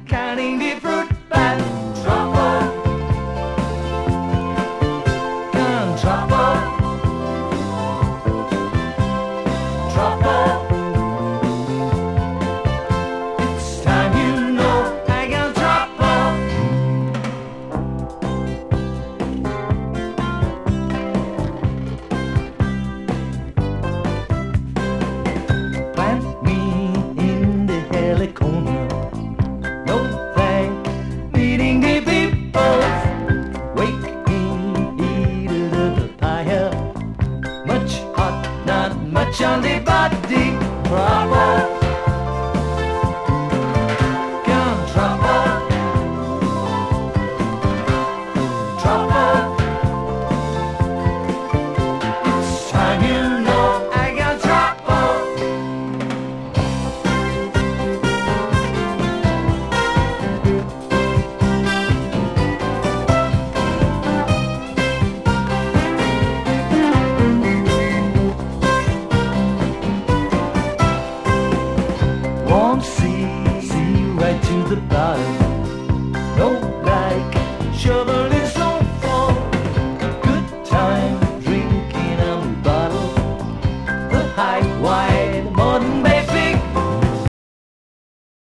counting the fruit bat. Trouble, come trouble, trouble. It's time you know I got trouble. Plant me in the helicorner. No thank feeding the people. Wake me eat a little pie. Much hot, not much on the body. Trouble, come trouble, trouble. It's time you know I got trouble. Won't see right to the bottom. No like shovel